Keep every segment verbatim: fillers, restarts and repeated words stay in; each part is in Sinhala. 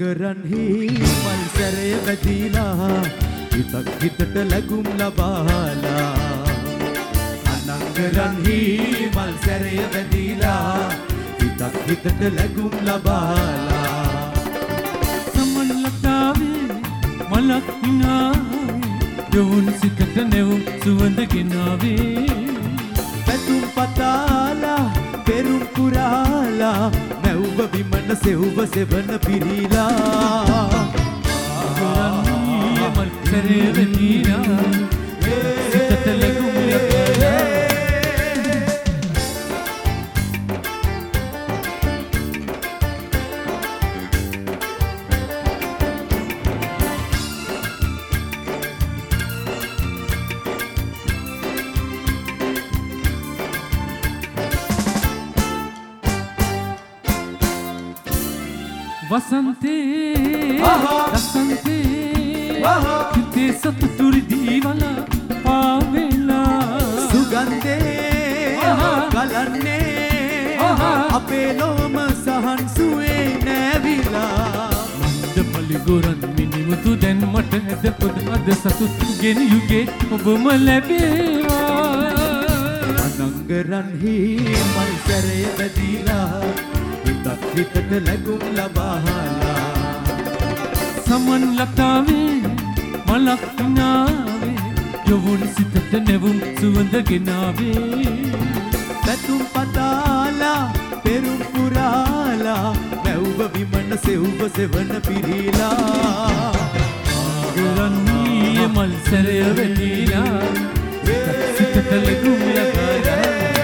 අනංගරන්හි මල් සැරය වැදිලා හිතක් හිතට ලැබුම් ලබාලා අනංගරන්හි මල් සැරය වැදිලා හිතක් හිතට ලැබුම් ලබාලා සමන් ලතාවේ මලක් හිනාවේ යොවුන් සිතට නෙවුම් සුවඳ ගෙනාවේ පැතුම් පතාලා පෙරුම් පුරාලා මැව්ව විමන සෙව්ව සෙවන පිරීලා අනංගරන්හි මල් සැරය වැදිලා සිතට ලැබුම් ලබාලා වසන්තේ වසන්තේ හිතේ සතුටුරි දීවලා පාවෙලා සුගන්ධේ ගලන්නේ අපේ ලෝම සහන් සුවේ නැවිලා මන්ද මලිගොරන් මිනිමුතු දැන් මට ඇද පොද අද සතුටු ගෙන යුගේ ඔබම ලැබේවා අනංගරන්හි මල් සැරය වැදිලා හිතක් හිතට ලැබුම් ලබාලා සමන් ලතාවේ මලක් හිනාවේ යොවුන් සිතට නෙවුම් සුවඳ ගෙනාවේ පැතුම් පතාලා පෙරුම් පුරාලා මැව්ව විමන සෙව්ව සෙවන පිරීලා අනංගරන්හි මල් සැරය වැදිලා සිතට ලැබුම් ලබාලා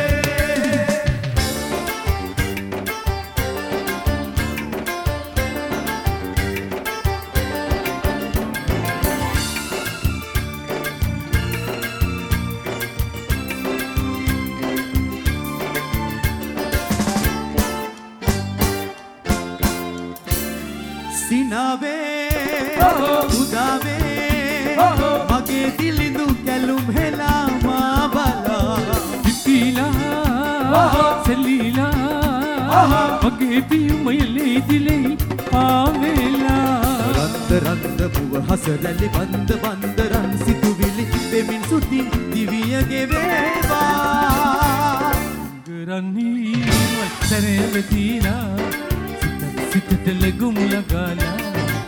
සිනාවේ උදාවේ මගේ දිලිඳු කැලුම් හෙලා මා බලා පිපිලා සෙලීලා මගේ පියුමය ලේදිලේ පාවෙලා රන්ද රන්ද පුව හසරැලි බන්ද බන්දරන් සිතුවිලි පෙමින් සුටින් දිවිය ගෙවේවා අනංගරන්හි මල් සැරය වැදිලා සිතට ලැබුම් ලබාලා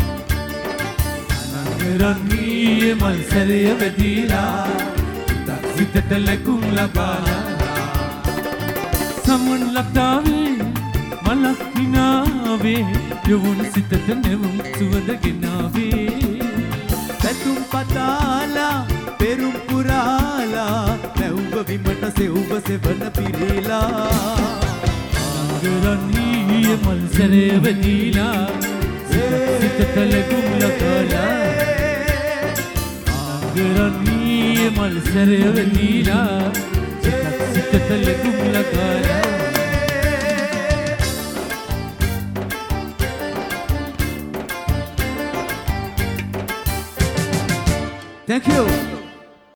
අනංගරන්හි මල් සැරය වැදිලා සිතට ලැබුම් ලබාලා සමන් ලතාවේ මලක් හිනාවේ යොවුන් සිතට නෙවුම් සුවඳ ගෙනාවේ පැතුම් පතාලා පෙරුම් පුරාලා මැව්ව විමන සෙව්ව සෙවන පිරීලා අනංගරන්හි මල් සැරය වැදිලා සිතට ලැබුම් ලබාලා අනංගරන්හි මල් සැරය වැදිලා සිතට ලැබුම් ලබාලා Thank you.